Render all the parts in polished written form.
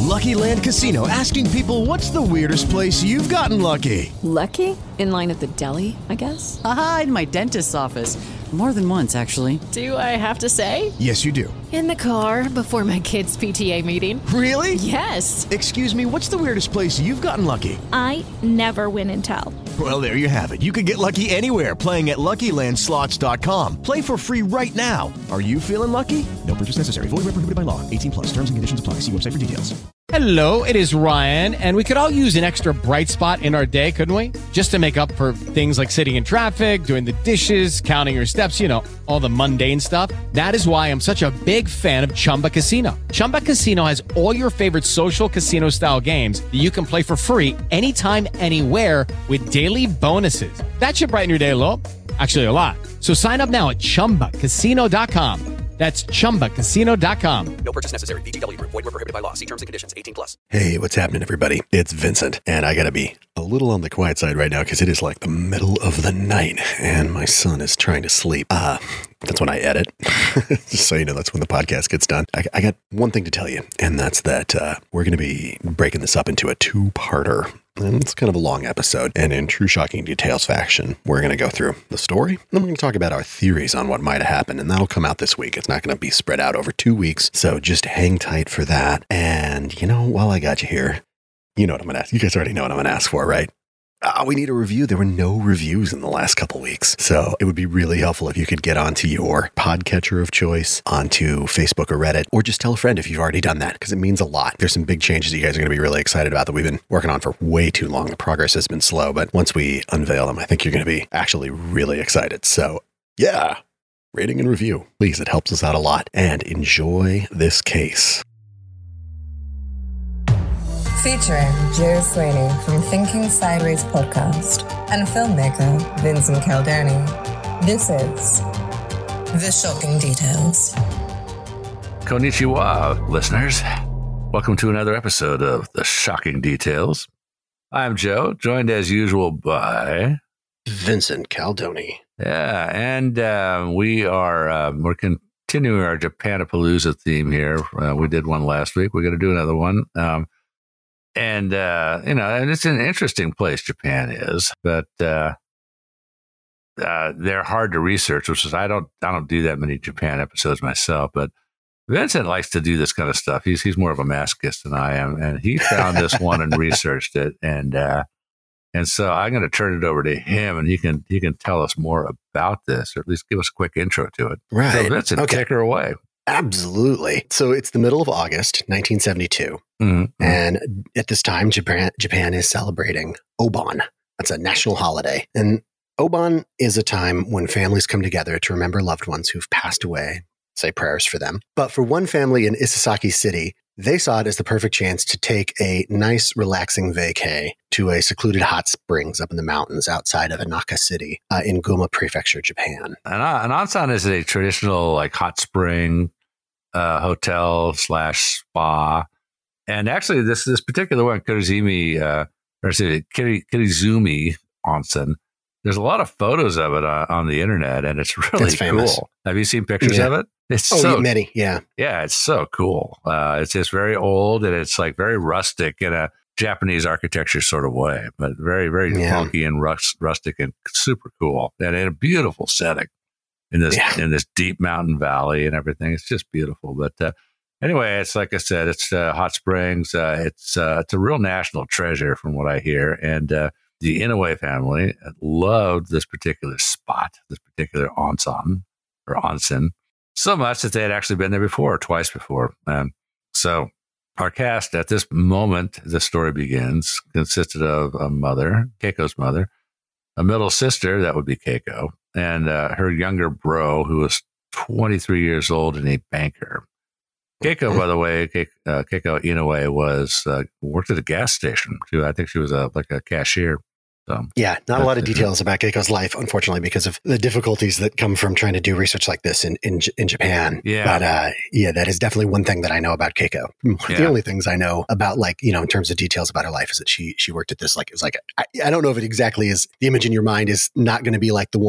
Lucky Land Casino, asking people, what's the weirdest place you've gotten lucky? Lucky? In line at the deli, I guess? Aha, in my dentist's office. More than once, actually. Do I have to say? Yes, you do. In the car before my kids' PTA meeting. Really? Yes. Excuse me, what's the weirdest place you've gotten lucky? I never win and tell. Well, there you have it. You can get lucky anywhere, playing at LuckyLandSlots.com. Play for free right now. Are you feeling lucky? No purchase necessary. Void where prohibited by law. 18 plus. Terms and conditions apply. See website for details. Hello, it is Ryan, and we could all use an extra bright spot in our day, couldn't we? Just to make up for things like sitting in traffic, doing the dishes, counting your steps, you know, all the mundane stuff. That is why I'm such a big fan of Chumba Casino. Chumba Casino has all your favorite social casino-style games that you can play for free anytime, anywhere with daily bonuses. That should brighten your day a little. Actually, a lot. So sign up now at ChumbaCasino.com. That's ChumbaCasino.com. No purchase necessary. VGW Group. Void where prohibited by law. See terms and conditions. 18 plus. Hey, what's happening, everybody? It's Vincent, and I gotta be a little on the quiet side right now because it is like the middle of the night, and my son is trying to sleep. That's when I edit. Just so you know, that's when the podcast gets done. I got one thing to tell you, and that's that we're going to be breaking this up into a two-parter. And it's kind of a long episode. And in true shocking details fashion, we're going to go through the story. Then we're going to talk about our theories on what might have happened. And that'll come out this week. It's not going to be spread out over 2 weeks. So just hang tight for that. And, you know, while I got you here, you know what I'm going to ask. You guys already know what I'm going to ask for, right? We need a review. There were no reviews in the last couple weeks. So it would be really helpful if you could get onto your podcatcher of choice, onto Facebook or Reddit, or just tell a friend if you've already done that, because it means a lot. There's some big changes you guys are going to be really excited about that we've been working on for way too long. The progress has been slow, but once we unveil them, I think you're going to be actually really excited. So yeah, rating and review, please. It helps us out a lot. And enjoy this case. Featuring Joe Slaney from Thinking Sideways podcast and filmmaker Vincent Caldoni. This is The Shocking Details. Konnichiwa, listeners. Welcome to another episode of The Shocking Details. I'm Joe, joined as usual by Vincent Caldoni. Yeah, and we're continuing our Japanapalooza theme here. We did one last week. We're going to do another one. And it's an interesting place, Japan is, but they're hard to research, which is I don't do that many Japan episodes myself, but Vincent likes to do this kind of stuff. He's more of a masochist than I am, and he found this one and researched it, and so I'm going to turn it over to him, and he can tell us more about this, or at least give us a quick intro to it. Right. So Vincent, take her away. Absolutely. So it's the middle of August, 1972. Mm-hmm. And at this time, Japan is celebrating Obon. That's a national holiday. And Obon is a time when families come together to remember loved ones who've passed away, say prayers for them. But for one family in Isesaki City, they saw it as the perfect chance to take a nice, relaxing vacay to a secluded hot springs up in the mountains outside of Inaka City in Guma Prefecture, Japan. An onsen is a traditional like hot spring hotel / spa. And actually, this particular one, Kirizumi Onsen, there's a lot of photos of it on the internet, and it's really cool. Have you seen pictures of it? It's many, yeah. Yeah, it's so cool. It's just very old, and it's like very rustic in a Japanese architecture sort of way, but very, very funky and rustic and super cool, and in a beautiful setting in this deep mountain valley and everything. It's just beautiful. But anyway, it's like I said, it's hot springs. It's a real national treasure from what I hear, and the Inoue family loved this particular spot, this particular onsen, so much that they had actually been there twice before. So our cast at this moment, the story begins, consisted of a mother, Keiko's mother, a middle sister, that would be Keiko, and her younger bro, who was 23 years old and a banker. Keiko, by the way, Keiko Inoue worked at a gas station. I think she was like a cashier. So, not a lot of details about Keiko's life, unfortunately, because of the difficulties that come from trying to do research like this in Japan. Yeah. But that is definitely one thing that I know about Keiko. The only things I know about, in terms of details about her life is that she worked at this, I don't know if it exactly is, the image in your mind is not going to be like the one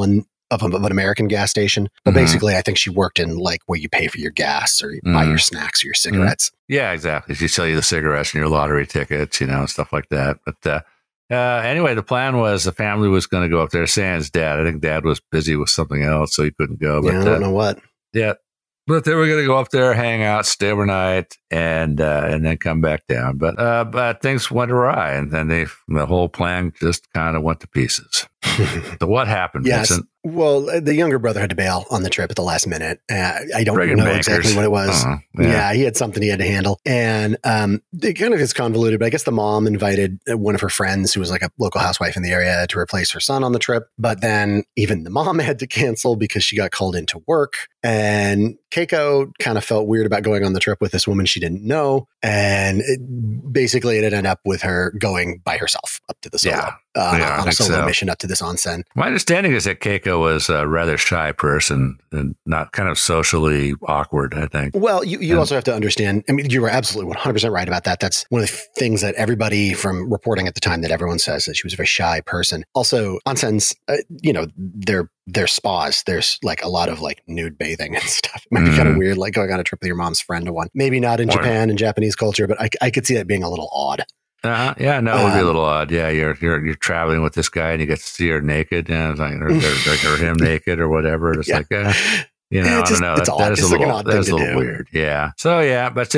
of an American gas station. But basically, I think she worked in like where you pay for your gas or you buy your snacks or your cigarettes. Yeah, exactly. She sell you the cigarettes and your lottery tickets, stuff like that. But anyway, the plan was the family was going to go up there. Sans dad. I think dad was busy with something else, so he couldn't go. But I don't know what. Yeah. But they were going to go up there, hang out, stay overnight, and then come back down. But things went awry, and then the whole plan just kind of went to pieces. So what happened, Vincent? Well, the younger brother had to bail on the trip at the last minute. I don't know exactly what it was. Yeah, he had something he had to handle. And it kind of is convoluted, but I guess the mom invited one of her friends who was like a local housewife in the area to replace her son on the trip. But then even the mom had to cancel because she got called into work. And Keiko kind of felt weird about going on the trip with this woman she didn't know. And basically it ended up with her going by herself up to the solo, on a solo mission up to this onsen. My understanding is that Keiko was a rather shy person and not kind of socially awkward, I think. Well, you also have to understand, I mean, you were absolutely 100% right about that. That's one of the things that everybody from reporting at the time that everyone says that she was a very shy person. Also, onsens, they're spas. There's like a lot of like nude bathing and stuff. It might be kind of weird, like going on a trip with your mom's friend to one. Maybe not in Japan and Japanese culture, but I could see that being a little odd. Yeah, no, it would be a little odd. Yeah, you're traveling with this guy and you get to see her naked, and or him naked or whatever. It's like, I don't know. That is a little weird. Yeah. So yeah, but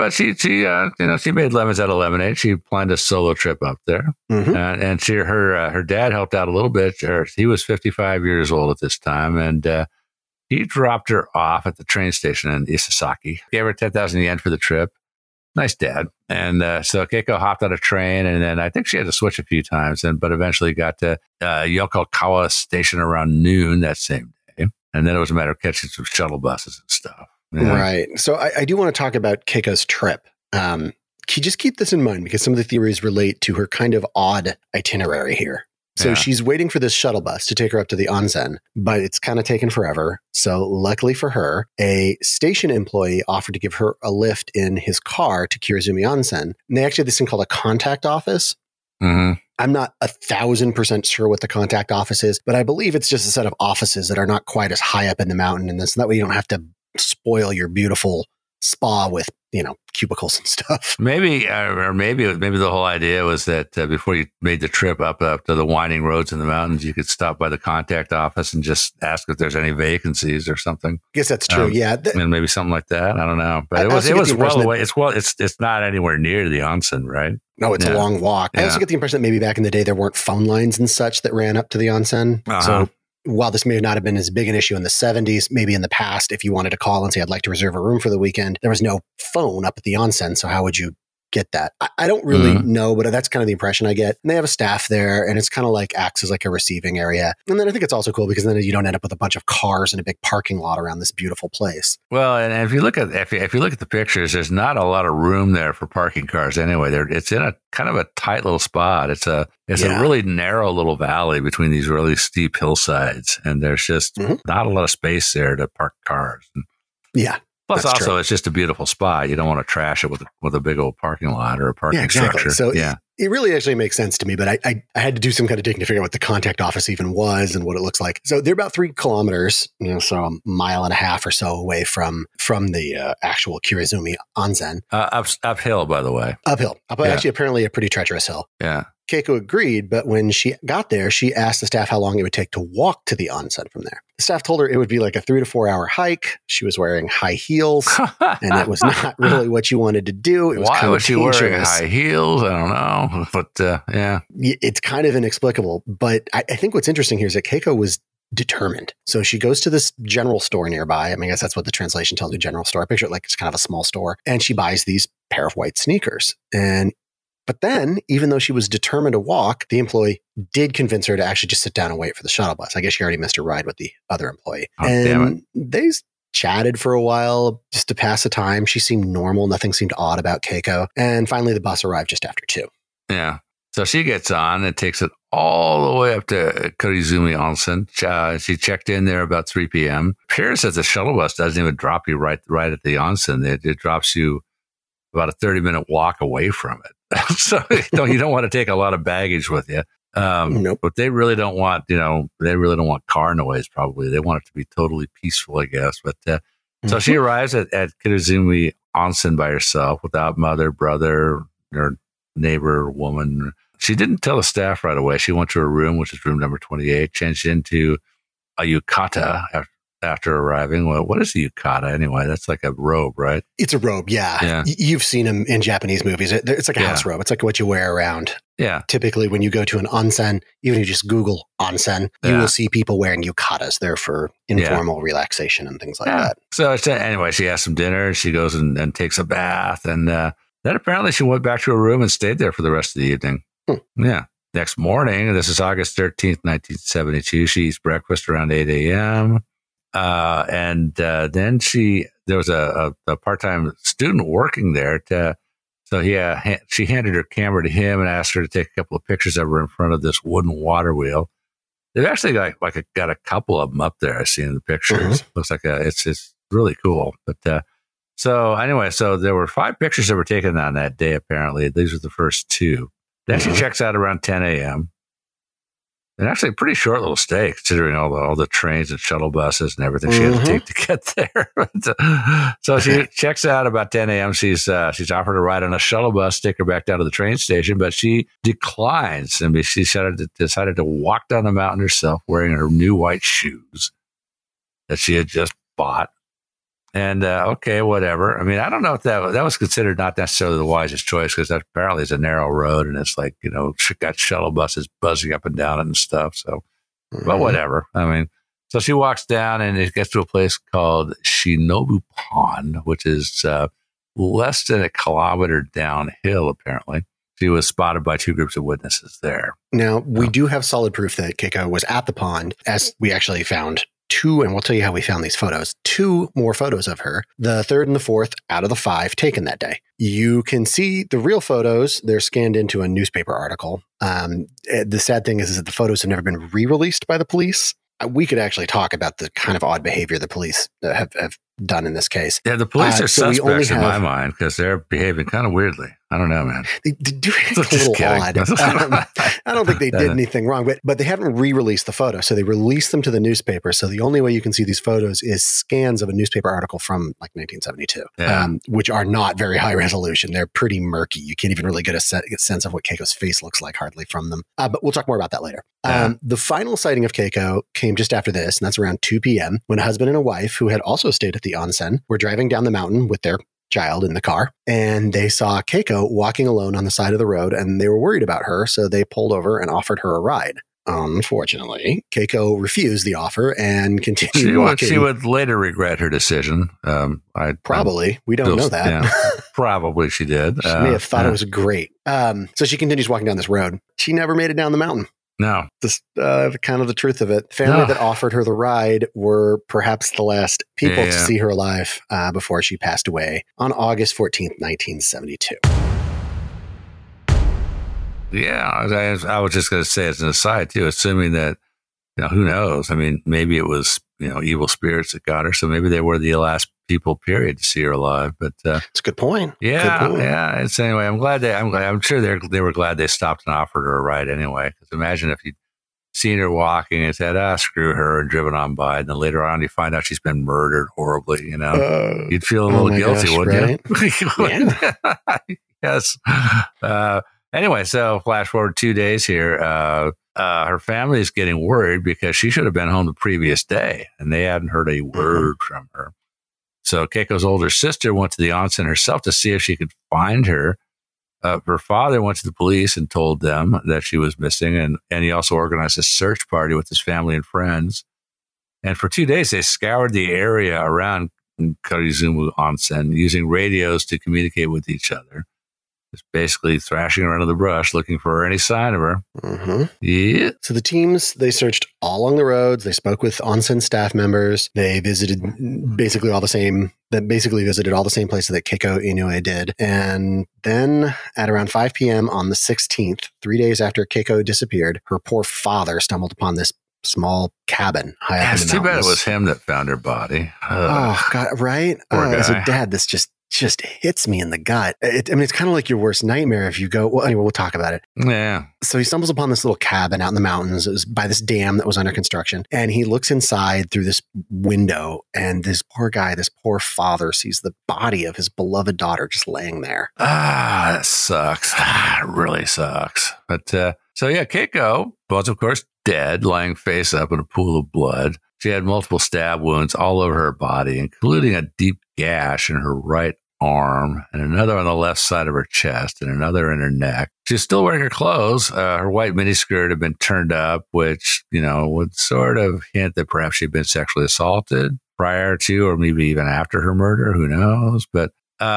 she made lemons out of lemonade. She planned a solo trip up there, and her dad helped out a little bit. He was 55 years old at this time, and he dropped her off at the train station in Isesaki. Gave her 10,000 yen for the trip. Nice dad. And so Keiko hopped on a train, and then I think she had to switch a few times, but eventually got to Yokokawa station around noon that same day. And then it was a matter of catching some shuttle buses and stuff. Yeah. Right. So I do want to talk about Keiko's trip. Just keep this in mind because some of the theories relate to her kind of odd itinerary here. So she's waiting for this shuttle bus to take her up to the onsen, but it's kind of taken forever. So luckily for her, a station employee offered to give her a lift in his car to Kirizumi Onsen. And they actually have this thing called a contact office. I'm not 1,000% sure what the contact office is, but I believe it's just a set of offices that are not quite as high up in the mountain. And that way you don't have to spoil your beautiful spa with, cubicles and stuff. Maybe the whole idea was that before you made the trip up to the winding roads in the mountains, you could stop by the contact office and just ask if there's any vacancies or something. I guess that's true. And maybe something like that. I don't know, but it was well away. It's not anywhere near the onsen, right? No, it's a long walk. I also get the impression that maybe back in the day there weren't phone lines and such that ran up to the onsen. So while this may not have been as big an issue in the 70s, maybe in the past, if you wanted to call and say, I'd like to reserve a room for the weekend, there was no phone up at the onsen. So how would you get that? I don't really know, but that's kind of the impression I get. And they have a staff there, and it's kind of like acts as like a receiving area. And then I think it's also cool because then you don't end up with a bunch of cars in a big parking lot around this beautiful place. Well, and if you look at the pictures, there's not a lot of room there for parking cars anyway. It's in a kind of a tight little spot. It's a really narrow little valley between these really steep hillsides, and there's just not a lot of space there to park cars. Plus, that's also, true. It's just a beautiful spot. You don't want to trash it with a big old parking lot or a parking structure. So it really actually makes sense to me, but I had to do some kind of digging to figure out what the contact office even was and what it looks like. So they're about 3 kilometers, so a mile and a half or so away from the actual Kirizumi Onsen. Uphill, by the way. Uphill. Actually, apparently a pretty treacherous hill. Yeah. Keiko agreed, but when she got there, she asked the staff how long it would take to walk to the onsen from there. The staff told her it would be like a 3 to 4 hour hike. She was wearing high heels, and it was not really what she wanted to do. It was Why was she wearing high heels? I don't know, but it's kind of inexplicable. But I think what's interesting here is that Keiko was determined. So she goes to this general store nearby. I mean, I guess that's what the translation tells you, general store. I picture it like it's kind of a small store, and she buys these pair of white sneakers. But then, even though she was determined to walk, the employee did convince her to actually just sit down and wait for the shuttle bus. I guess she already missed her ride with the other employee. Damn it. They chatted for a while just to pass the time. She seemed normal. Nothing seemed odd about Keiko. And finally, the bus arrived just after 2. Yeah. So she gets on and takes it all the way up to Kirizumi Onsen. She checked in there about 3 p.m. Appears that the shuttle bus doesn't even drop you right at the onsen. It drops you about a 30-minute walk away from it. So you don't want to take a lot of baggage with you. Nope. But they really don't want, car noise, probably. They want it to be totally peaceful, I guess. But so she arrives at Kitaizumi Onsen by herself without mother, brother, or neighbor, woman. She didn't tell the staff right away. She went to her room, which is room number 28, changed into a yukata after arriving. Well, what is a yukata anyway? That's like a robe, right? It's a robe, yeah. You've seen them in Japanese movies. It's like a house robe. It's like what you wear around. Yeah. Typically, when you go to an onsen, even if you just Google onsen, you will see people wearing yukatas. They're for informal relaxation and things like that. So anyway, she has some dinner. She goes and takes a bath. And then apparently she went back to her room and stayed there for the rest of the evening. Yeah. Next morning, this is August 13th, 1972. She eats breakfast around 8 a.m. Then there was a part-time student working there. She handed her camera to him and asked her to take a couple of pictures of her in front of this wooden water wheel. They've actually got a couple of them up there. I've seen the pictures. Looks like it's really cool. But so there were 5 pictures that were taken on that day. Apparently, these are the first 2. Then she checks out around 10 a.m. And actually a pretty short little stay, considering all the trains and shuttle buses and everything she had to take to get there. So she checks out about 10 a.m. She's offered a ride on a shuttle bus, take her back down to the train station, but she declines. And she decided to walk down the mountain herself, wearing her new white shoes that she had just bought. And okay, whatever. I mean, I don't know if that was considered not necessarily the wisest choice, because that apparently is a narrow road and it's like, got shuttle buses buzzing up and down and stuff. So, but whatever. I mean, so she walks down and it gets to a place called Shinobu Pond, which is less than a kilometer downhill, apparently. She was spotted by 2 groups of witnesses there. Now, we do have solid proof that Keiko was at the pond, as we actually found 2, and we'll tell you how we found these photos, 2 more photos of her, the 3rd and the 4th out of the 5 taken that day. You can see the real photos. They're scanned into a newspaper article. The sad thing is that the photos have never been re-released by the police. We could actually talk about the kind of odd behavior the police have done in this case. Yeah, the police are suspects in my mind, because they're behaving kind of weirdly. I don't know, man. They do act a little odd. I don't think they did anything wrong, but they haven't re-released the photo. So they released them to the newspaper. So the only way you can see these photos is scans of a newspaper article from like 1972, which are not very high resolution. They're pretty murky. You can't even really get a sense of what Keiko's face looks like hardly from them. But we'll talk more about that later. The final sighting of Keiko came just after this, and that's around 2 p.m. when a husband and a wife who had also stayed at the onsen were driving down the mountain with their child in the car, and they saw Keiko walking alone on the side of the road, and they were worried about her, so they pulled over and offered her a ride. Unfortunately, Keiko refused the offer and continued walking. She would later regret her decision. We don't know that. Yeah, probably she did. She may have thought it was great. So she continues walking down this road. She never made it down the mountain. No. This kind of the truth of it. The family that offered her the ride were perhaps the last people to see her alive before she passed away on August 14th, 1972. Yeah, I was just going to say as an aside, too, assuming that, who knows? I mean, maybe it was, evil spirits that got her. So maybe they were the last people, period, to see her alive. But it's a good point. Yeah, good point. yeah. It's anyway. I'm sure they were glad they stopped and offered her a ride anyway. Because imagine if you'd seen her walking and said, "Screw her," and driven on by, and then later on you find out she's been murdered horribly. You'd feel a little guilty, wouldn't you? Yes. Anyway, so flash forward 2 days here. Her family is getting worried because she should have been home the previous day, and they hadn't heard a word from her. So Keiko's older sister went to the onsen herself to see if she could find her. Her father went to the police and told them that she was missing, and he also organized a search party with his family and friends. And for 2 days, they scoured the area around Kitaizumi Onsen using radios to communicate with each other. Just basically thrashing around in the brush, looking for any sign of her. Mm-hmm. Yeah. So the teams, they searched all along the roads. They spoke with onsen staff members. They visited basically all the same places that Keiko Inoue did. And then at around 5 p.m. on the 16th, 3 days after Keiko disappeared, her poor father stumbled upon this small cabin high up in the mountains. It's too bad it was him that found her body. Oh, God, right? Poor guy. As a dad, this just just hits me in the gut. It's kind of like your worst nightmare if you go, well, anyway, we'll talk about it. Yeah. So he stumbles upon this little cabin out in the mountains. It was by this dam that was under construction. And he looks inside through this window, and this poor guy, this poor father, sees the body of his beloved daughter just laying there. That sucks. It really sucks. But so yeah, Keiko was, of course, dead, lying face up in a pool of blood. She had multiple stab wounds all over her body, including a deep gash in her right arm and another on the left side of her chest and another in her neck. She's still wearing her clothes. Her white miniskirt had been turned up, which, would sort of hint that perhaps she'd been sexually assaulted prior to or maybe even after her murder. Who knows? But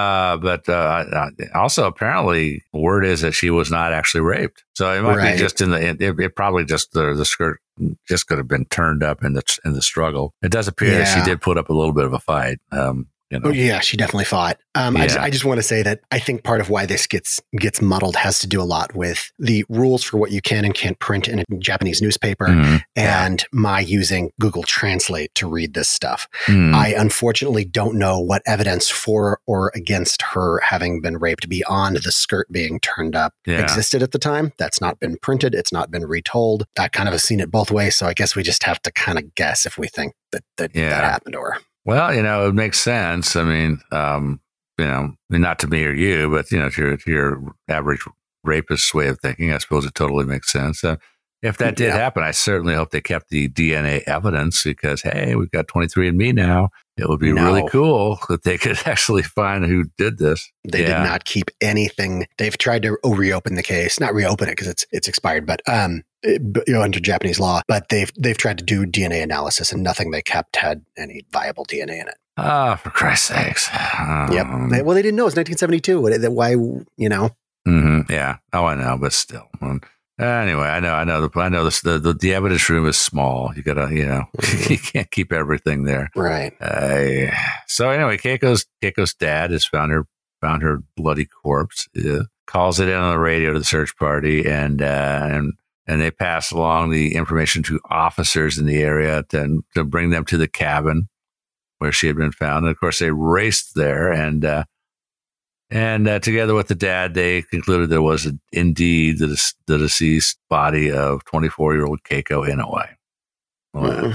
also apparently word is that she was not actually raped. So it might be just it probably just the skirt just could have been turned up in the struggle. It does appear that she did put up a little bit of a fight. Oh, yeah, she definitely fought. I just want to say that I think part of why this gets muddled has to do a lot with the rules for what you can and can't print in a Japanese newspaper and my using Google Translate to read this stuff. I unfortunately don't know what evidence for or against her having been raped beyond the skirt being turned up existed at the time. That's not been printed. It's not been retold. I kind of have seen it both ways. So I guess we just have to kind of guess if we think that happened to her. Well, it makes sense. I mean, not to me or you, but, to your average rapist's way of thinking, I suppose it totally makes sense. If that did happen, I certainly hope they kept the DNA evidence because, hey, we've got 23andMe now. It would be really cool that they could actually find who did this. They did not keep anything. They've tried to reopen the case, not reopen it because it's expired, but under Japanese law. But they've tried to do DNA analysis, and nothing they kept had any viable DNA in it. For Christ's sakes! Yep. Well, they didn't know it was 1972. Why? Mm-hmm. Yeah. Oh, I know, but still. Anyway, I know. The evidence room is small. You gotta, you can't keep everything there, right? So anyway, Keiko's dad has found her bloody corpse. Calls it in on the radio to the search party, and they pass along the information to officers in the area to bring them to the cabin where she had been found. And of course, they raced there, and together with the dad, they concluded there was indeed the deceased body of 24-year-old Keiko Inoue.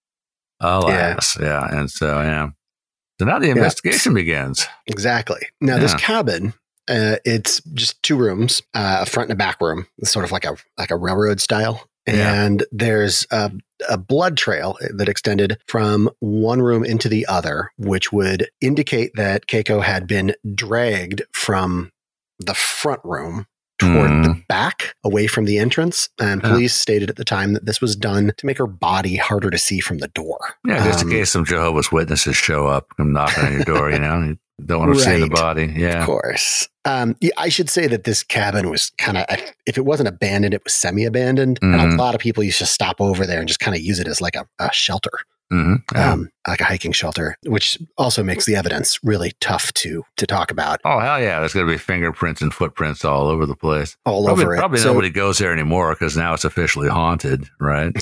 Alas, yeah. And so now the investigation begins. Exactly. Now, this cabin, it's just 2 rooms, a front and a back room, sort of like a railroad style. And there's a blood trail that extended from one room into the other, which would indicate that Keiko had been dragged from the front room toward the back, away from the entrance. And police stated at the time that this was done to make her body harder to see from the door. Yeah, just in case some Jehovah's Witnesses show up and knock on your door, You don't want to see the body. Yeah. Of course. I should say that this cabin was kind of, if it wasn't abandoned, it was semi-abandoned. And a lot of people used to stop over there and just kind of use it as like a shelter, like a hiking shelter, which also makes the evidence really tough to talk about. Oh, hell yeah. There's going to be fingerprints and footprints all over the place. Probably nobody goes there anymore because now it's officially haunted, right?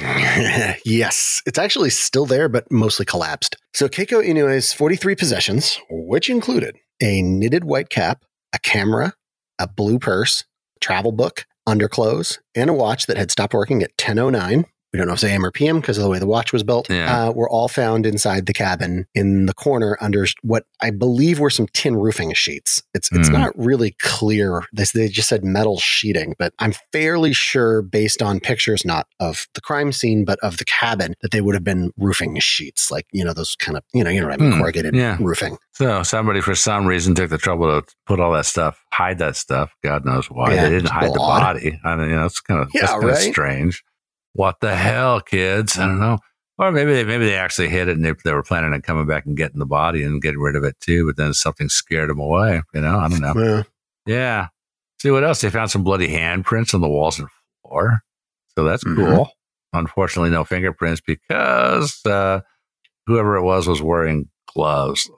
Yes. It's actually still there, but mostly collapsed. So Keiko Inoue's 43 possessions, which included a knitted white cap, a camera, a blue purse, travel book, underclothes, and a watch that had stopped working at 10:09. We don't know if it's AM or PM because of the way the watch was built. Were all found inside the cabin in the corner under what I believe were some tin roofing sheets. It's not really clear. They just said metal sheeting, but I'm fairly sure based on pictures, not of the crime scene, but of the cabin, that they would have been roofing sheets, like, those kind of, you know what I mean, corrugated roofing. So somebody for some reason took the trouble to put all that stuff, hide that stuff. God knows why. They didn't hide the body. I mean, it's kind of strange. What the hell, kids? I don't know. Or maybe they actually hid it and they were planning on coming back and getting the body and getting rid of it too, but then something scared them away. I don't know. Yeah. See what else? They found some bloody handprints on the walls and floor. So that's cool. Unfortunately, no fingerprints because whoever it was wearing gloves,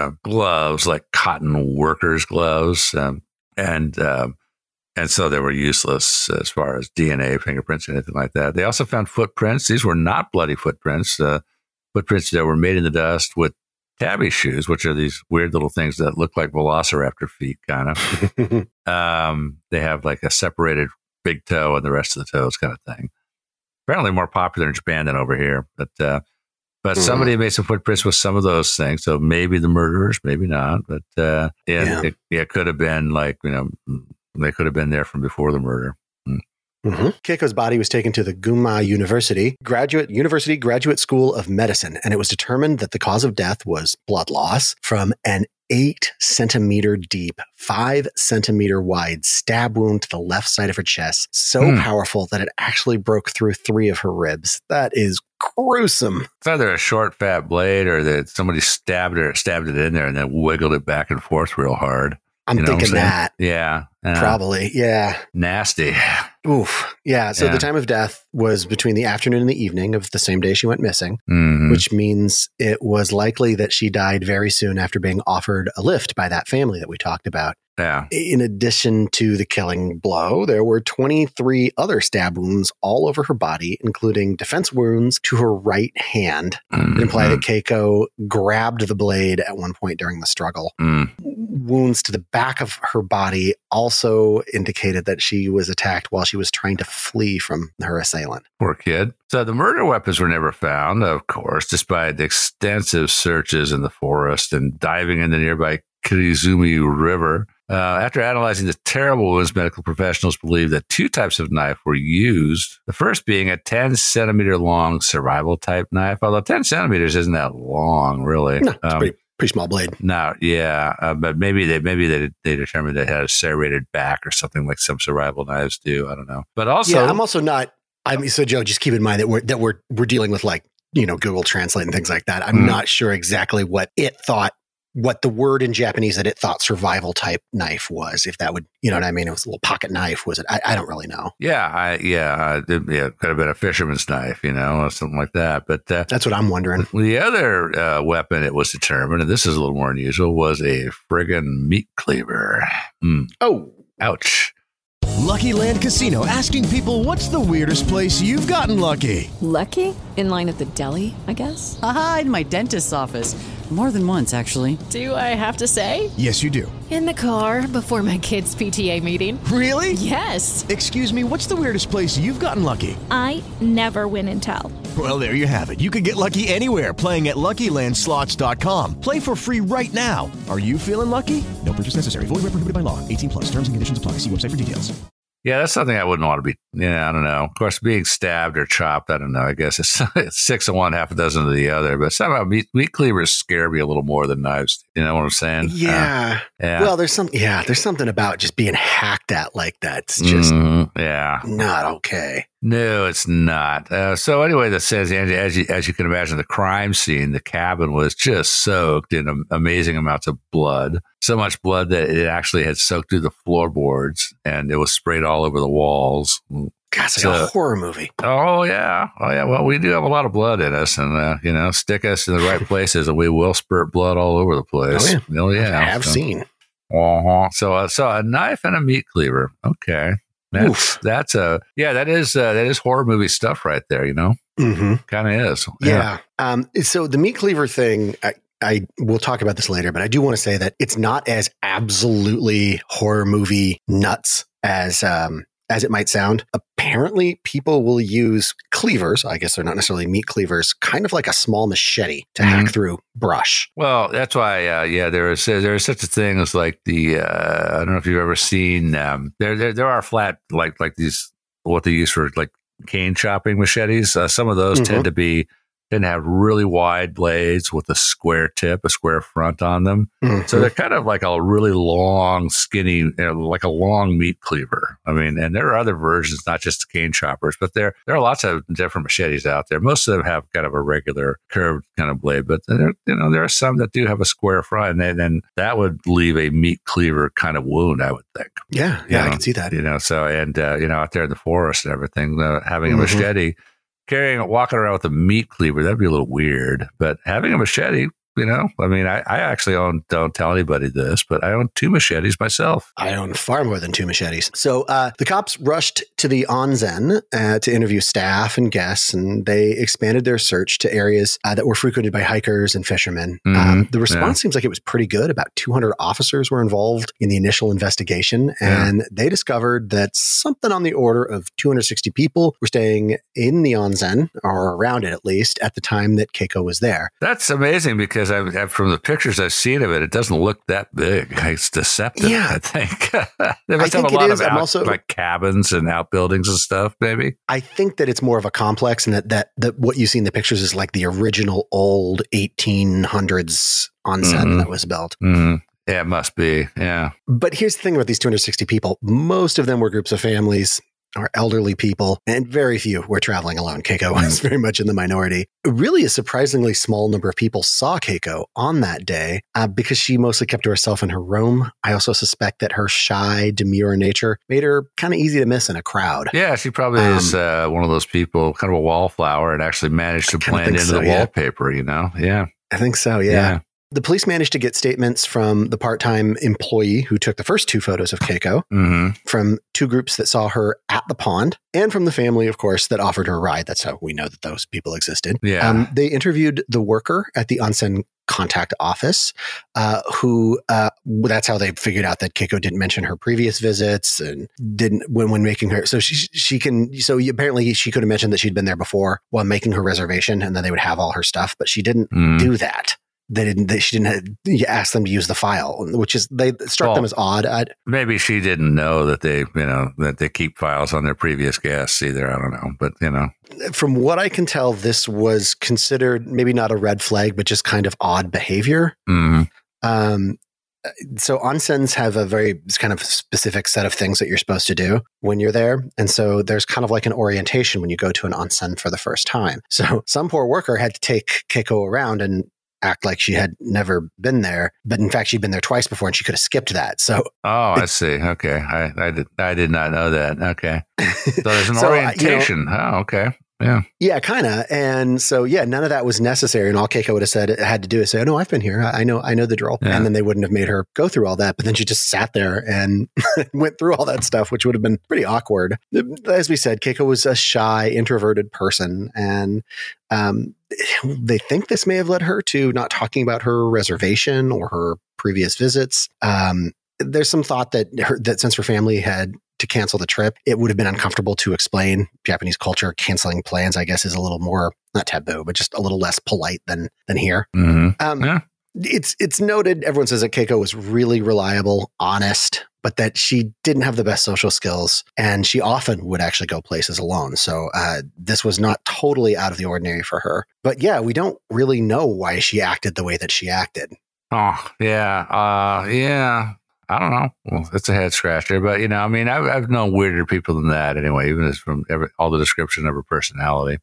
like cotton workers' gloves. And so they were useless as far as DNA, fingerprints, anything like that. They also found footprints. These were not bloody footprints. Footprints that were made in the dust with tabby shoes, which are these weird little things that look like velociraptor feet, kind of. They have like a separated big toe and the rest of the toes kind of thing. Apparently more popular in Japan than over here. But somebody made some footprints with some of those things. So maybe the murderers, maybe not. But it could have been like, they could have been there from before the murder. Keiko's body was taken to the Gunma University Graduate School of Medicine, and it was determined that the cause of death was blood loss from an 8-centimeter deep, 5-centimeter wide stab wound to the left side of her chest, so powerful that it actually broke through 3 of her ribs. That is gruesome. It's either a short, fat blade or that somebody stabbed it in there and then wiggled it back and forth real hard. I'm thinking that. Yeah. Probably. Yeah. Nasty. Oof. Yeah. So the time of death was between the afternoon and the evening of the same day she went missing, which means it was likely that she died very soon after being offered a lift by that family that we talked about. Yeah. In addition to the killing blow, there were 23 other stab wounds all over her body, including defense wounds to her right hand. It implied that Keiko grabbed the blade at one point during the struggle. Wounds to the back of her body also indicated that she was attacked while she was trying to flee from her assailant. Poor kid. So the murder weapons were never found, of course, despite the extensive searches in the forest and diving in the nearby Kirizumi River. After analyzing the terrible wounds, medical professionals believe that 2 types of knife were used. The first being a 10-centimeter long survival type knife, although 10 centimeters isn't that long, really. No, it's pretty small blade. No, yeah, but maybe they determined they had a serrated back or something like some survival knives do. I don't know, but also, I'm also not. I mean, so Joe, just keep in mind that we're dealing with like Google Translate and things like that. I'm not sure exactly what the word in Japanese that it thought survival type knife was, if that would, you know what I mean? It was a little pocket knife. Was it? I don't really know. It could have been a fisherman's knife, or something like that. But that's what I'm wondering. The other weapon it was determined, and this is a little more unusual, was a friggin' meat cleaver. Oh, ouch. Lucky Land Casino, asking people, what's the weirdest place you've gotten lucky? Lucky? In line at the deli, I guess? Aha, in my dentist's office. More than once, actually. Do I have to say? Yes, you do. In the car before my kids' PTA meeting. Really? Yes. Excuse me, what's the weirdest place you've gotten lucky? I never win and tell. Well, there you have it. You can get lucky anywhere, playing at LuckyLandSlots.com. Play for free right now. Are you feeling lucky? No purchase necessary. Void where prohibited by law. 18+. Terms and conditions apply. See website for details. Yeah, that's something I wouldn't want to be. I don't know. Of course, being stabbed or chopped, I don't know. I guess it's 6 of one, half a dozen of the other. But somehow meat cleavers scare me a little more than knives. You know what I'm saying? Yeah. Well, there's something about just being hacked at like that. It's just not okay. No, it's not. So anyway, that says, as you can imagine, the crime scene, the cabin was just soaked in amazing amounts of blood. So much blood that it actually had soaked through the floorboards and it was sprayed all over the walls. God, it's like a horror movie. Oh, yeah. Well, we do have a lot of blood in us and, stick us in the right places and we will spurt blood all over the place. Oh, yeah. I have seen. So a knife and a meat cleaver. Okay. That is horror movie stuff right there, Mm-hmm. Kind of is. Yeah. So the meat cleaver thing, I will talk about this later, but I do want to say that it's not as absolutely horror movie nuts as it might sound. Apparently, people will use cleavers. I guess they're not necessarily meat cleavers, kind of like a small machete to hack through brush. Well, that's why, there is such a thing as like the, I don't know if you've ever seen, there are flat, like these, what they use for like cane chopping machetes. Some of those tend to have really wide blades with a square tip, a square front on them. So they're kind of like a really long, skinny, like a long meat cleaver. I mean, and there are other versions, not just cane choppers, but there are lots of different machetes out there. Most of them have kind of a regular curved kind of blade, but there are some that do have a square front, and then that would leave a meat cleaver kind of wound, I would think. Yeah, I can see that. So out there in the forest and everything, having a machete. Walking around with a meat cleaver, that'd be a little weird. But having a machete, You know, I mean, I actually don't tell anybody this, but I own 2 machetes myself. I own far more than 2 machetes. So the cops rushed to the onsen to interview staff and guests, and they expanded their search to areas that were frequented by hikers and fishermen. The response seems like it was pretty good. About 200 officers were involved in the initial investigation, and they discovered that something on the order of 260 people were staying in the onsen, or around it at least, at the time that Keiko was there. That's amazing because from the pictures I've seen of it, it doesn't look that big. It's deceptive, I think. They must have a lot of like cabins and outbuildings and stuff, maybe. I think that it's more of a complex, and that what you see in the pictures is like the original old 1800s onsen that was built. Yeah, it must be. Yeah. But here's the thing about these 260 people. Most of them were groups of families or elderly people, and very few were traveling alone. Keiko was very much in the minority. Really, a surprisingly small number of people saw Keiko on that day because she mostly kept to herself in her room. I also suspect that her shy, demure nature made her kind of easy to miss in a crowd. Yeah, she probably is one of those people, kind of a wallflower, and actually managed to blend into the wallpaper, you know? Yeah. I think so, yeah. The police managed to get statements from the part-time employee who took the first 2 photos of Keiko, from 2 groups that saw her at the pond, and from the family, of course, that offered her a ride. That's how we know that those people existed. Yeah. They interviewed the worker at the onsen contact office, who that's how they figured out that Keiko didn't mention her previous visits and didn't when making her. So apparently she could have mentioned that she'd been there before while making her reservation, and then they would have all her stuff, but she didn't do that. She didn't ask them to use the file, which is, they struck them as odd. Maybe she didn't know that they keep files on their previous guests either. I don't know, but from what I can tell, this was considered maybe not a red flag, but just kind of odd behavior. So onsens have a very kind of specific set of things that you're supposed to do when you're there. And so there's kind of like an orientation when you go to an onsen for the first time. So some poor worker had to take Keiko around and act like she had never been there, but in fact she'd been there twice before and she could have skipped that. So I see. Okay, I did not know that. Okay, so there's an orientation. Okay. Yeah, kind of. And so, none of that was necessary. And all Keiko would have said it had to do is say, "Oh, no, I've been here. I know the drill." Yeah. And then they wouldn't have made her go through all that. But then she just sat there and went through all that stuff, which would have been pretty awkward. As we said, Keiko was a shy, introverted person. And they think this may have led her to not talking about her reservation or her previous visits. There's some thought that since her family had to cancel the trip, it would have been uncomfortable to explain. Japanese culture, canceling plans, I guess, is a little more, not taboo, but just a little less polite than here. It's noted, everyone says that Keiko was really reliable, honest, but that she didn't have the best social skills, and she often would actually go places alone. So this was not totally out of the ordinary for her. But we don't really know why she acted the way that she acted. Oh, yeah. I don't know. Well, it's a head scratcher, but I mean, I've known weirder people than that anyway, even as from all the description of her personality.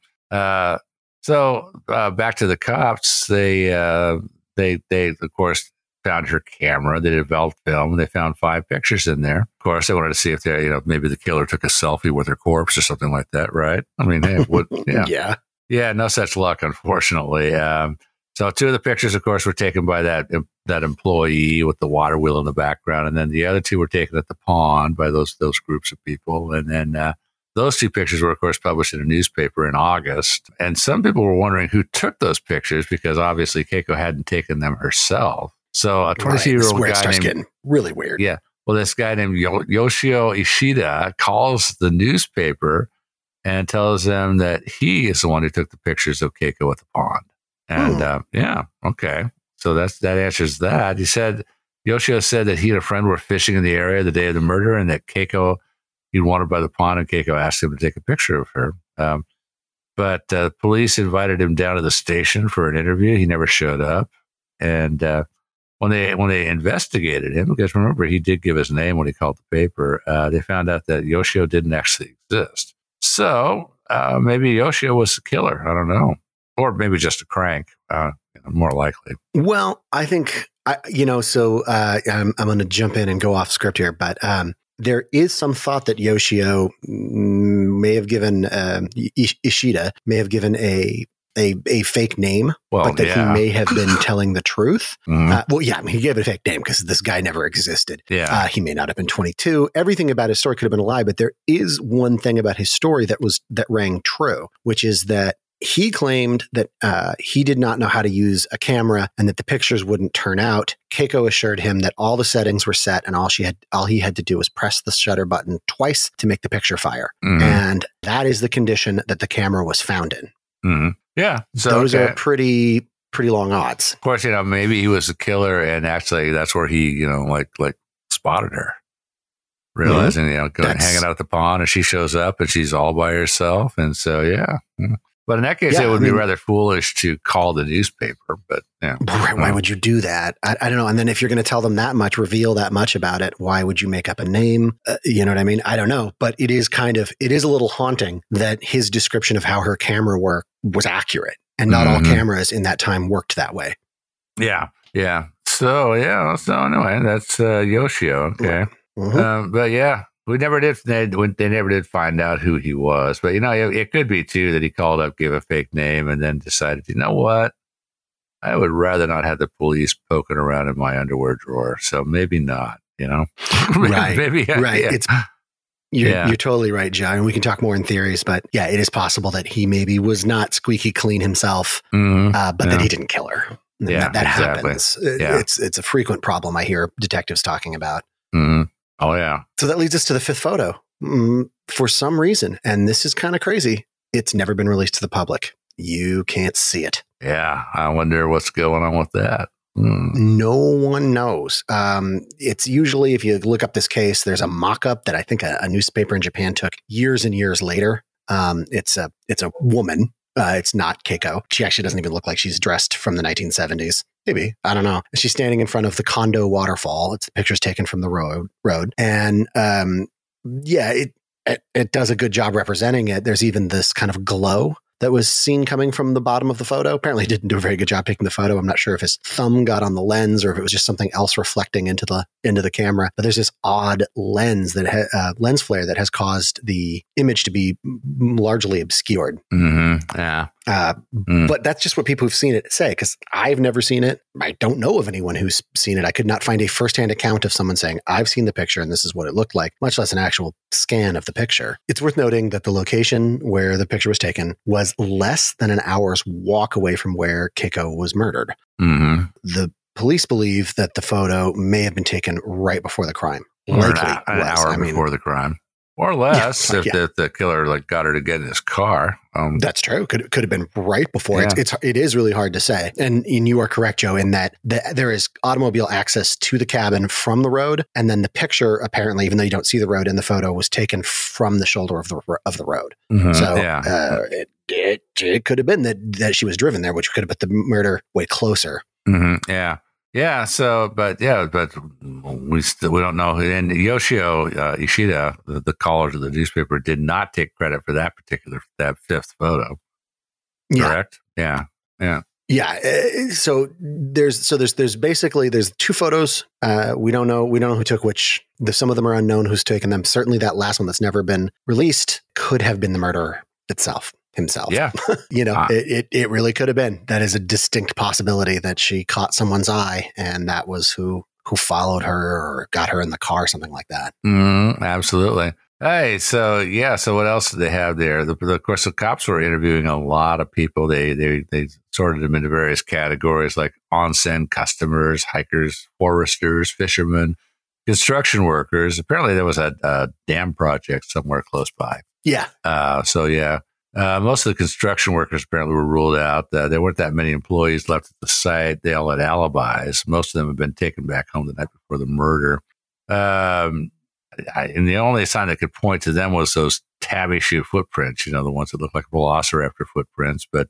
So back to the cops, they of course found her camera. They developed film. They found 5 pictures in there. Of course, they wanted to see if maybe the killer took a selfie with her corpse or something like that, right? I mean, hey, yeah, no such luck, unfortunately. So 2 of the pictures, of course, were taken by that employee with the water wheel in the background, and then the other 2 were taken at the pond by those groups of people. And then those 2 pictures were, of course, published in a newspaper in August. And some people were wondering who took those pictures because obviously Keiko hadn't taken them herself. So a 22-year-old guy starts getting really weird. Yeah. Well, this guy named Yoshio Ishida calls the newspaper and tells them that he is the one who took the pictures of Keiko at the pond. And okay. So that answers that. Yoshio said that he and a friend were fishing in the area the day of the murder, and that Keiko, he'd wandered by the pond, and Keiko asked him to take a picture of her. But police invited him down to the station for an interview. He never showed up. And when they investigated him, because remember, he did give his name when he called the paper, they found out that Yoshio didn't actually exist. So maybe Yoshio was the killer. I don't know. Or maybe just a crank, more likely. Well, I think, I'm going to jump in and go off script here, but there is some thought that Yoshio may have given, Ishida may have given a a fake name, but that he may have been telling the truth. He gave it a fake name because this guy never existed. Yeah. He may not have been 22. Everything about his story could have been a lie, but there is one thing about his story that rang true, which is that he claimed that he did not know how to use a camera and that the pictures wouldn't turn out. Keiko assured him that all the settings were set and all he had to do was press the shutter button twice to make the picture fire. And that is the condition that the camera was found in. Yeah. So those are pretty long odds. Of course, maybe he was a killer and actually that's where he, like spotted her. Realizing, going hanging out at the pond and she shows up and she's all by herself. And so, yeah. But in that case, it would be rather foolish to call the newspaper. But why would you do that? I don't know. And then if you're going to tell them that much, reveal that much about it, why would you make up a name? You know what I mean? I don't know. But it is a little haunting that his description of how her camera worked was accurate. And not all cameras in that time worked that way. Yeah. Yeah. So anyway, that's Yoshio. Okay. But yeah. They never did find out who he was. But, it could be, too, that he called up, gave a fake name, and then decided, you know what? I would rather not have the police poking around in my underwear drawer. So maybe not, Right. Maybe, right. Yeah. You're totally right, Joe. And we can talk more in theories. But, yeah, it is possible that he maybe was not squeaky clean himself, but that he didn't kill her. Yeah, that exactly. happens. It's a frequent problem I hear detectives talking about. Oh, yeah. So that leads us to the fifth photo. For some reason, and this is kind of crazy, it's never been released to the public. You can't see it. Yeah. I wonder what's going on with that. No one knows. It's usually, if you look up this case, there's a mock-up that I think a newspaper in Japan took years and years later. It's a woman. It's not Keiko. She actually doesn't even look like she's dressed from the 1970s. Maybe. I don't know. She's standing in front of the Kondo waterfall. It's pictures taken from the road. And it does a good job representing it. There's even this kind of glow that was seen coming from the bottom of the photo. Apparently didn't do a very good job taking the photo. I'm not sure if his thumb got on the lens or if it was just something else reflecting into the camera. But there's this odd lens lens flare that has caused the image to be largely obscured. Yeah. But that's just what people who've seen it say, because I've never seen it. I don't know of anyone who's seen it. I could not find a firsthand account of someone saying, I've seen the picture and this is what it looked like, much less an actual scan of the picture. It's worth noting that the location where the picture was taken was less than an hour's walk away from where Keiko was murdered. The police believe that the photo may have been taken right before the crime. Likely an hour before the crime. Or less, if the killer got her to get in his car. That's true. Could have been right before. Yeah. It is really hard to say. And you are correct, Joe, in that there is automobile access to the cabin from the road, and then the picture, apparently, even though you don't see the road in the photo, was taken from the shoulder of the road. So it could have been that she was driven there, which could have put the murder way closer. Yeah. Yeah. So, but we don't know. And Yoshio Ishida, the caller to the newspaper, did not take credit for that fifth photo. Correct? Yeah. So there's basically two photos. We don't know who took which. Some of them are unknown who's taken them. Certainly that last one that's never been released could have been the murderer himself. Yeah. It really could have been. That is a distinct possibility that she caught someone's eye and that was who followed her or got her in the car, something like that. Absolutely. Hey, so what else did they have there? Of course, the cops were interviewing a lot of people. They sorted them into various categories like onsen customers, hikers, foresters, fishermen, construction workers. Apparently there was a dam project somewhere close by. Yeah. Most of the construction workers apparently were ruled out. There weren't that many employees left at the site. They all had alibis. Most of them have been taken back home the night before the murder. And the only sign that could point to them was those tabby shoe footprints, the ones that look like velociraptor footprints. But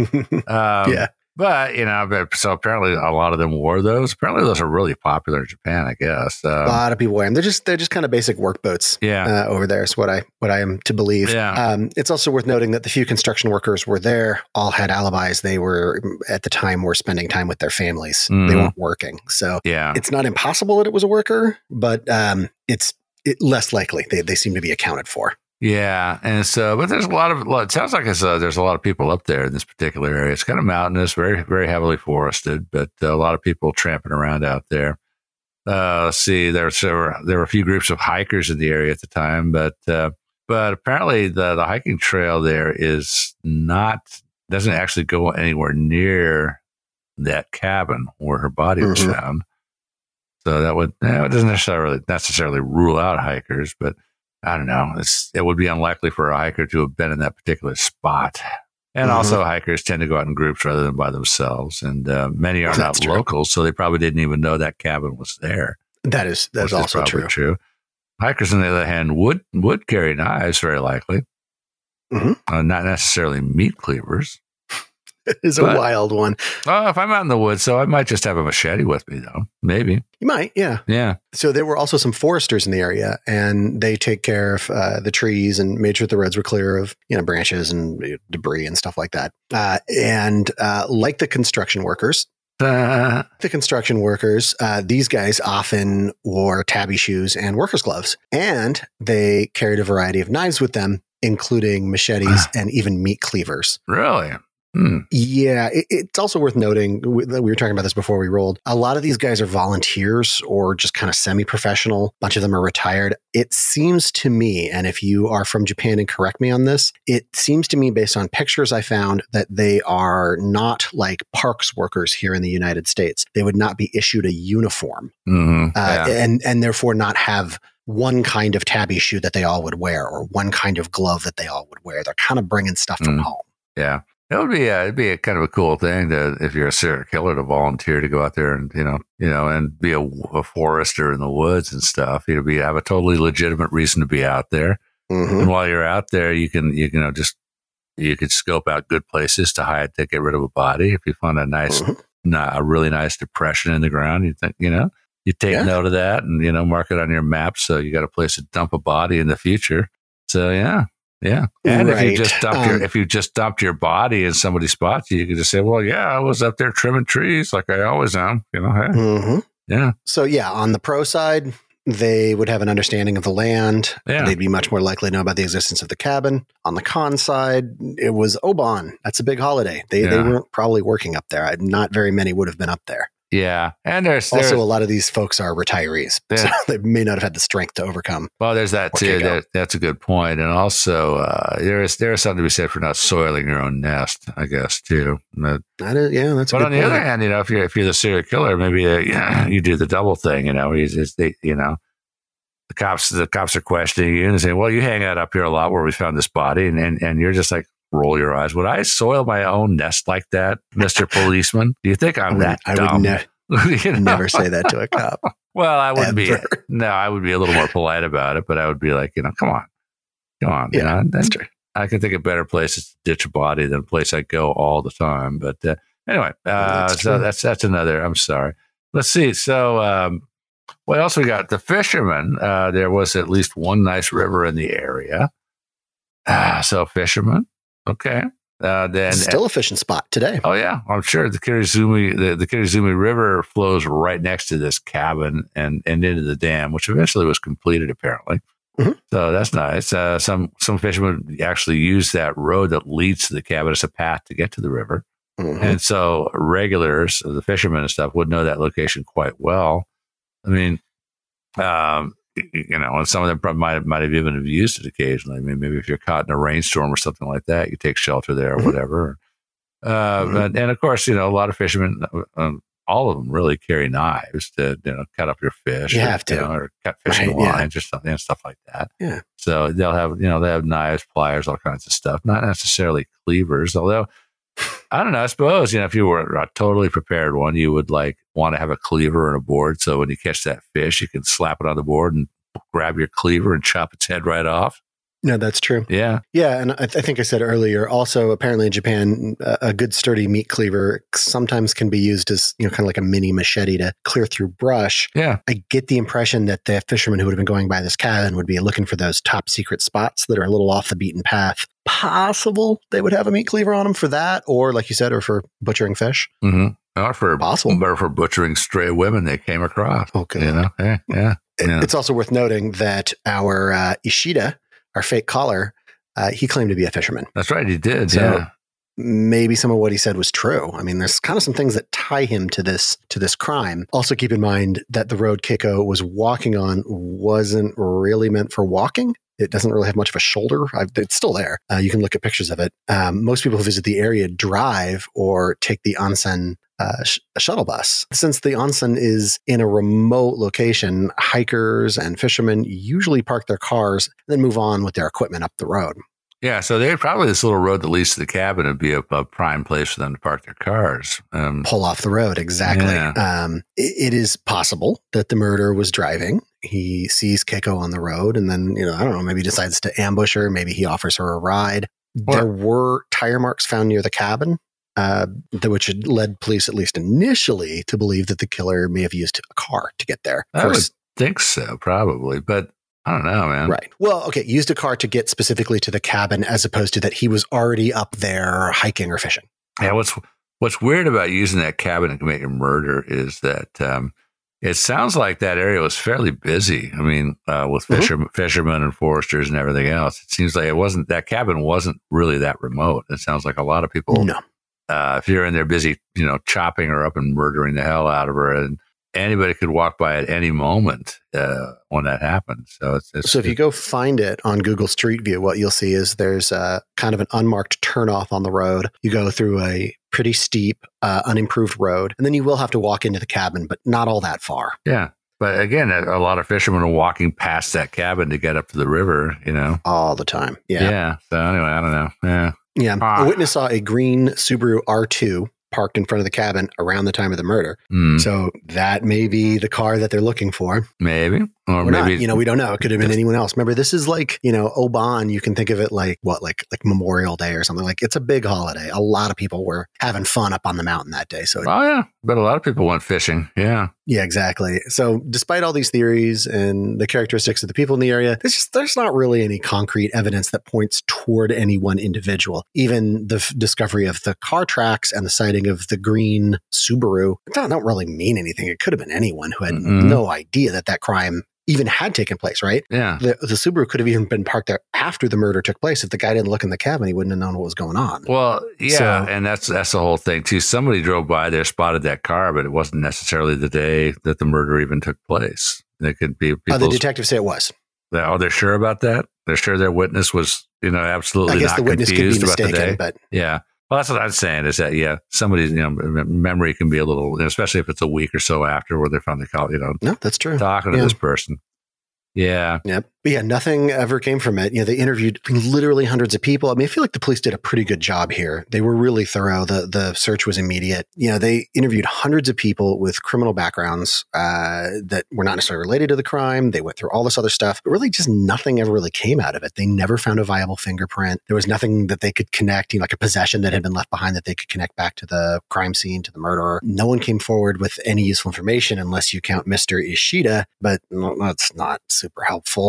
so apparently a lot of them wore those. Apparently those are really popular in Japan, I guess. A lot of people wear them. They're just kind of basic work boots. Over there is what I am to believe. Yeah. It's also worth noting that the few construction workers were there all had alibis. They were at the time were spending time with their families. They weren't working. So it's not impossible that it was a worker, but it's less likely. They seem to be accounted for. Yeah, and so, but there's it sounds like there's a lot of people up there in this particular area. It's kind of mountainous, very, very heavily forested, but a lot of people tramping around out there. Let's see, there were a few groups of hikers in the area at the time, but apparently the hiking trail there doesn't actually go anywhere near that cabin where her body was found. So it doesn't necessarily rule out hikers, but I don't know. It would be unlikely for a hiker to have been in that particular spot. And also hikers tend to go out in groups rather than by themselves. And many are not locals, so they probably didn't even know that cabin was there. That's also true. Hikers, on the other hand, would carry knives, very likely. Not necessarily meat cleavers. It's a wild one. If I'm out in the woods, so I might just have a machete with me, though. Maybe. You might, yeah. Yeah. So there were also some foresters in the area, and they take care of the trees and made sure the roads were clear of branches and debris and stuff like that. And like the construction workers, these guys often wore tabby shoes and workers' gloves, and they carried a variety of knives with them, including machetes and even meat cleavers. Really? Yeah, it's also worth noting, we were talking about this before we rolled, a lot of these guys are volunteers or just kind of semi-professional. A bunch of them are retired. It seems to me, and if you are from Japan and correct me on this, it seems to me based on pictures I found that they are not like parks workers here in the United States. They would not be issued a uniform and therefore not have one kind of tabby shoe that they all would wear or one kind of glove that they all would wear. They're kind of bringing stuff from home. Yeah. It'd be a kind of a cool thing if you're a serial killer, to volunteer to go out there and and be a forester in the woods and stuff. Have a totally legitimate reason to be out there. And while you're out there, you can scope out good places to hide to get rid of a body. If you find a really nice depression in the ground, you think you take note of that and mark it on your map so you got a place to dump a body in the future. So yeah. Yeah. And if you just dumped your body in somebody's spot, you could just say, well, yeah, I was up there trimming trees like I always am. Hey. Yeah. So on the pro side, they would have an understanding of the land. Yeah. They'd be much more likely to know about the existence of the cabin. On the con side, it was Obon. That's a big holiday. They weren't probably working up there. Not very many would have been up there. Yeah. And there's also a lot of these folks are retirees, so they may not have had the strength to overcome. Well, there's that too. That's a good point. And also, there is something to be said for not soiling your own nest, I guess, too. That's but on the other hand, if you're the serial killer, maybe you do the double thing. The cops are questioning you and saying, "Well, you hang out up here a lot where we found this body," and you're just like, roll your eyes. Would I soil my own nest like that, Mr. Policeman? Do you think I'm that dumb? I would never say that to a cop. Well, I wouldn't be. No, I would be a little more polite about it, but I would be like, come on. Yeah, that's true. I can think of better places to ditch a body than a place I go all the time. But anyway, so that's another. I'm sorry. Let's see. So what else we got? The fishermen. There was at least one nice river in the area. So fishermen. Okay. Then still a fishing spot today. Oh yeah, I'm sure the Kirizumi River flows right next to this cabin and into the dam, which eventually was completed apparently. So that's nice. Some fishermen actually use that road that leads to the cabin as a path to get to the river, and so regulars, the fishermen and stuff, would know that location quite well. I mean, and some of them might have even used it occasionally. I mean, maybe if you're caught in a rainstorm or something like that, you take shelter there or whatever. And of course, a lot of fishermen, all of them really carry knives to, cut up your fish. You have to. Or cut fishing lines or something and stuff like that. Yeah. So they'll have, they have knives, pliers, all kinds of stuff. Not necessarily cleavers, although I don't know. I suppose, if you were a totally prepared one, you would want to have a cleaver and a board. So when you catch that fish, you can slap it on the board and grab your cleaver and chop its head right off. No, that's true. Yeah. Yeah. And I think I said earlier, also, apparently in Japan, a good sturdy meat cleaver sometimes can be used as, kind of like a mini machete to clear through brush. Yeah. I get the impression that the fishermen who would have been going by this cabin would be looking for those top secret spots that are a little off the beaten path. Possible they would have a meat cleaver on them for that, or like you said, or for butchering fish. Or for butchering stray women they came across. Okay. Yeah. It's also worth noting that our Ishida, our fake caller, he claimed to be a fisherman. That's right, he did. So maybe some of what he said was true. I mean, there's kind of some things that tie him to this crime. Also, keep in mind that the road Keiko was walking on wasn't really meant for walking. It doesn't really have much of a shoulder. It's still there. You can look at pictures of it. Most people who visit the area drive or take the onsen shuttle bus. Since the onsen is in a remote location, hikers and fishermen usually park their cars and then move on with their equipment up the road. Yeah, so they probably this little road that leads to the cabin would be a prime place for them to park their cars. Pull off the road, exactly. Yeah. It is possible that the murderer was driving. He sees Keiko on the road and then, I don't know, maybe decides to ambush her. Maybe he offers her a ride. There were tire marks found near the cabin, which had led police, at least initially, to believe that the killer may have used a car to get there. I would think so, probably, but I don't know, man. Right. Well, okay, used a car to get specifically to the cabin as opposed to that he was already up there hiking or fishing. Yeah, what's weird about using that cabin to commit your murder is that it sounds like that area was fairly busy. I mean, with fishermen and foresters and everything else. It seems like that cabin wasn't really that remote. It sounds like a lot of people, if you're in there busy, chopping her up and murdering the hell out of her, and anybody could walk by at any moment when that happens. So if you go find it on Google Street View, what you'll see is there's kind of an unmarked turnoff on the road. You go through a pretty steep, unimproved road, and then you will have to walk into the cabin, but not all that far. Yeah. But again, a lot of fishermen are walking past that cabin to get up to the river, all the time. Yeah. Yeah. So anyway, I don't know. Yeah. Yeah. A witness saw a green Subaru R2 parked in front of the cabin around the time of the murder. So that may be the car that they're looking for. Maybe. Or maybe. Not. We don't know. It could have been anyone else. Remember, this is like, Oban, you can think of it like Memorial Day or something. Like, it's a big holiday. A lot of people were having fun up on the mountain that day. So, but a lot of people went fishing. Yeah. Yeah, exactly. So despite all these theories and the characteristics of the people in the area, there's not really any concrete evidence that points toward any one individual. Even the discovery of the car tracks and the sighting of the green Subaru don't really mean anything. It could have been anyone who had no idea that crime even had taken place, right? Yeah. The Subaru could have even been parked there after the murder took place. If the guy didn't look in the cabin, he wouldn't have known what was going on. Well, yeah, and that's the whole thing too. Somebody drove by there, spotted that car, but it wasn't necessarily the day that the murder even took place. It could be the detectives say it was. Oh, they're sure about that? They're sure their witness was, absolutely not confused about the day? But yeah. Well, that's what I'm saying is that, somebody's, memory can be a little, especially if it's a week or so after where they finally call, no, that's true. Talking to this person. Yeah. Yep. But yeah, nothing ever came from it. They interviewed literally hundreds of people. I mean, I feel like the police did a pretty good job here. They were really thorough. The search was immediate. They interviewed hundreds of people with criminal backgrounds that were not necessarily related to the crime. They went through all this other stuff, but really just nothing ever really came out of it. They never found a viable fingerprint. There was nothing that they could connect, like a possession that had been left behind that they could connect back to the crime scene, to the murderer. No one came forward with any useful information unless you count Mr. Ishida, but that's not super helpful.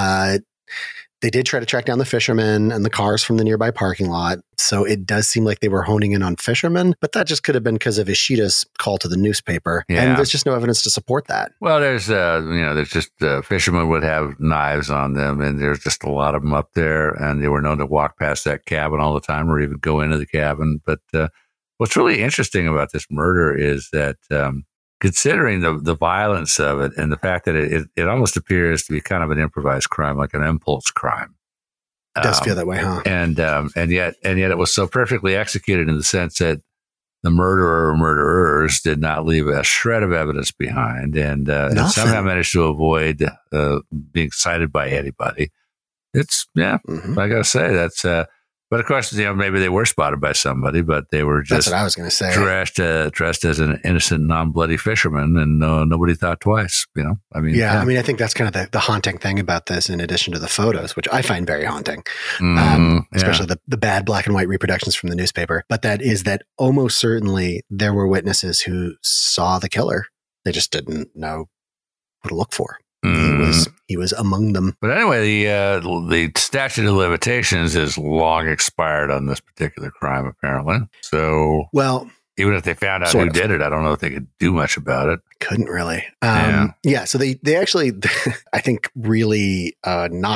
They did try to track down the fishermen and the cars from the nearby parking lot. So it does seem like they were honing in on fishermen, but that just could have been because of Ishida's call to the newspaper. Yeah. And there's just no evidence to support that. Well, there's just fishermen would have knives on them, and there's just a lot of them up there, and they were known to walk past that cabin all the time or even go into the cabin. But what's really interesting about this murder is that considering the violence of it and the fact that it almost appears to be kind of an improvised crime, like an impulse crime. It does feel that way, huh? And yet it was so perfectly executed in the sense that the murderer or murderers did not leave a shred of evidence behind, and somehow managed to avoid being cited by anybody. It's I gotta say that's. But of course, maybe they were spotted by somebody, but they were just that's what I was going to say. Dressed as an innocent, non-bloody fisherman, and nobody thought twice. I mean, I think that's kind of the haunting thing about this, in addition to the photos, which I find very haunting, especially the bad black and white reproductions from the newspaper. But that is that almost certainly there were witnesses who saw the killer. They just didn't know what to look for. He was among them. But anyway, the statute of limitations is long expired on this particular crime, apparently. So, well, even if they found out who did it, I don't know if they could do much about it. Couldn't really. So they actually, I think, really not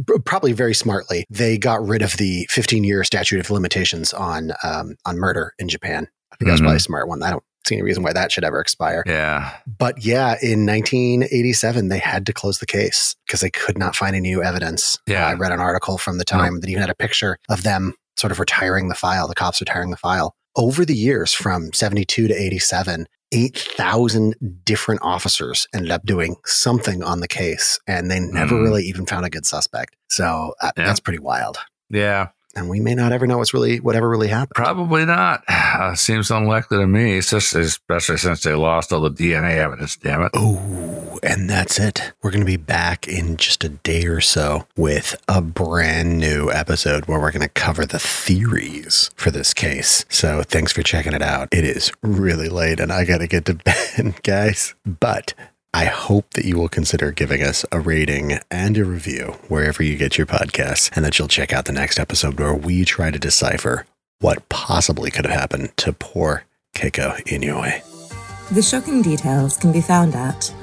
probably very smartly, they got rid of the 15-year statute of limitations on murder in Japan. I think that was probably a smart one. I don't see any reason why that should ever expire. Yeah. But yeah, in 1987, they had to close the case because they could not find any new evidence. Yeah. I read an article from the time that even had a picture of them sort of retiring the file, the cops retiring the file. Over the years, from 72 to 87, 8,000 different officers ended up doing something on the case, and they never really even found a good suspect. So that's pretty wild. Yeah. And we may not ever know whatever really happened. Probably not. Seems unlikely to me, especially since they lost all the DNA evidence, damn it. Oh, and that's it. We're going to be back in just a day or so with a brand new episode where we're going to cover the theories for this case. So thanks for checking it out. It is really late and I got to get to bed, guys. But I hope that you will consider giving us a rating and a review wherever you get your podcasts, and that you'll check out the next episode where we try to decipher what possibly could have happened to poor Keiko Inoue. The Shocking Details can be found at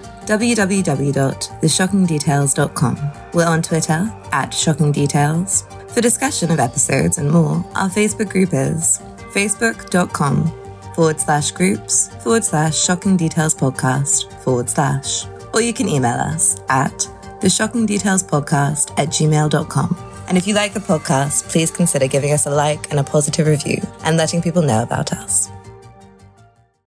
www.theshockingdetails.com. We're on Twitter @ShockingDetails. For discussion of episodes and more, our Facebook group is facebook.com/groups/Shocking Details Podcast/. Or you can email us at theshockingdetailspodcast@gmail.com. And if you like the podcast, please consider giving us a like and a positive review and letting people know about us.